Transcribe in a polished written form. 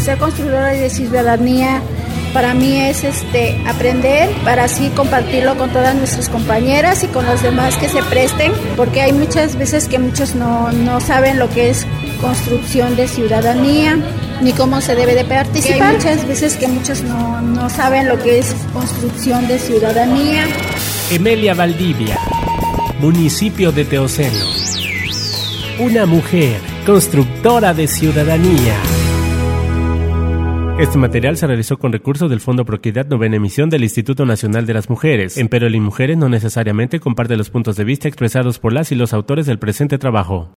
ser constructora de ciudadanía para mí es aprender para así compartirlo con todas nuestras compañeras y con los demás que se presten, porque hay muchas veces que muchos no saben lo que es construcción de ciudadanía ni cómo se debe de participar. Hay muchas veces que muchos no saben lo que es construcción de ciudadanía. Emelia Valdivia, municipio de Teocelo. Una mujer constructora de ciudadanía. Este material se realizó con recursos del Fondo Proequidad, novena emisión del Instituto Nacional de las Mujeres. Empero el Mujeres no necesariamente comparte los puntos de vista expresados por las y los autores del presente trabajo.